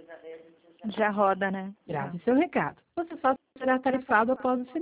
Já roda, né? Grave seu recado. Você só será tarifado após o sinal.